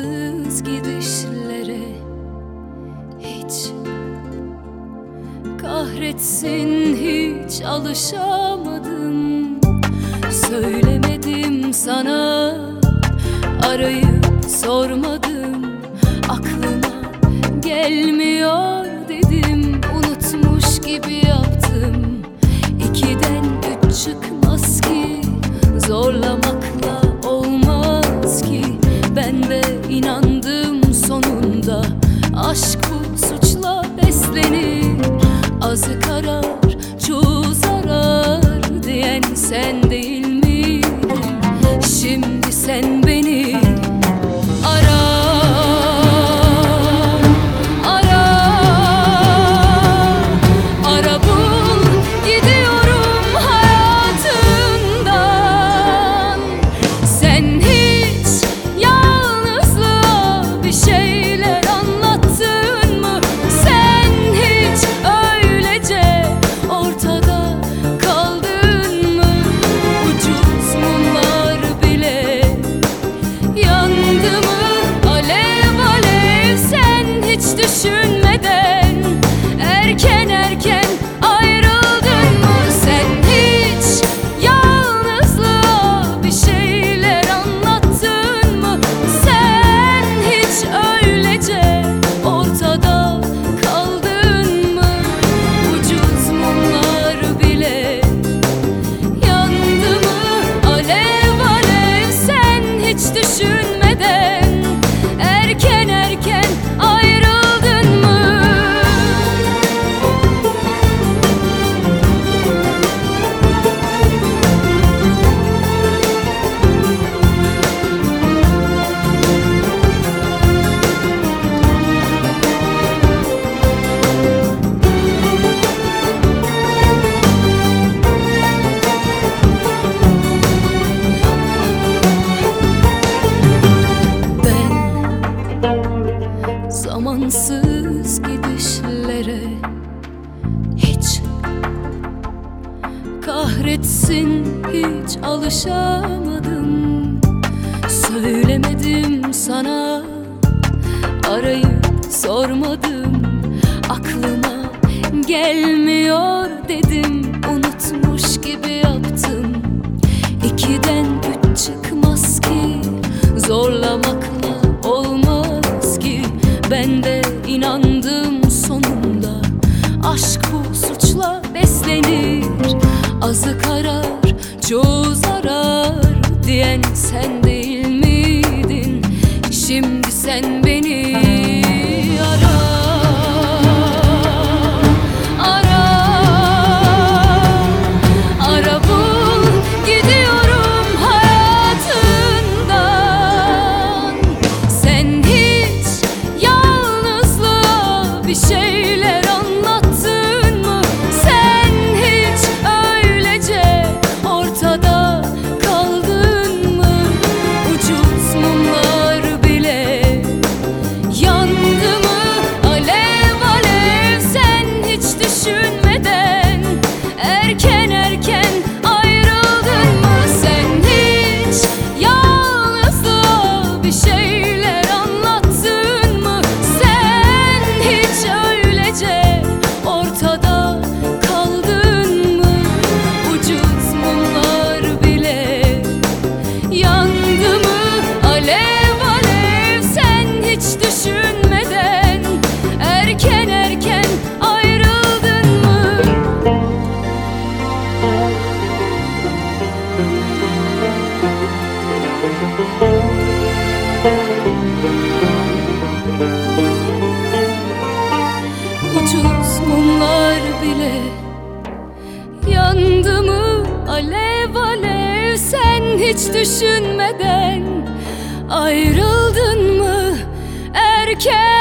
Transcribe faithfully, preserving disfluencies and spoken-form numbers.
zamansız gidişlere hiç kahretsin, hiç alışamadım. Söylemedim sana, arayıp sormadım, aklıma gelmiyor dedim. Unutmuş gibi yaptım, ikiden üç çıkmaz ki, zorlamakla olmaz ki. Ben de inandım sonunda, aşk bu suçla beslenir. Azı karar, çoğu zarar diyen sen değil miydin? Şimdi sen beni ara, ara, ara bul, gidiyorum hayatından. Sen hiç yalnızlığa bir şeyler anlattın mı? Sen hiç öylece ortada kaldın mı? Ucuz mumlar bile yandı mı? Alev alev sen hiç düşünmeden erken erken ayrıldın mı? Sen hiç yalnızlığa bir şeyler anlattın mı? Sen hiç öylece ortada kaldın mı? Ucuz mumlar bile yandı mı? Alev alev sen hiç düşünmeden erken erken ayrıldın mı? Ben zamansız gidişlere hiç kahretsin, hiç alışamadım. Söylemedim sana, arayıp sormadım, aklıma gelmiyor dedim. Unutmuş gibi yaptım, ikiden üç çıkmaz ki, zorlamakla olmaz ki. Ben de inandım sonunda, aşk bu suçla beslenir. Azı karar, çoğu zarar diyen sen değil miydin? Şimdi sen beni ara, ara, ara bul, gidiyorum hayatından. Sen hiç yalnızlığa bir şeyler anlattın mı? Sen hiç öylece ortada kaldın mı? Ucuz mumlar bile yandı mı? Alev alev sen hiç düşünmeden erken erken ayrıldın mı? Sen hiç yalnızlığa bir şeyler anlattın mı? Sen hiç öylece ortada kaldın mı? Ucuz mumlar bile yandı mı? Alev alev sen hiç düşünmeden erken erken ayrıldın mı? Ucuz mumlar bile yandı mı? Alev alev sen hiç düşünmeden ayrıldın mı? Erken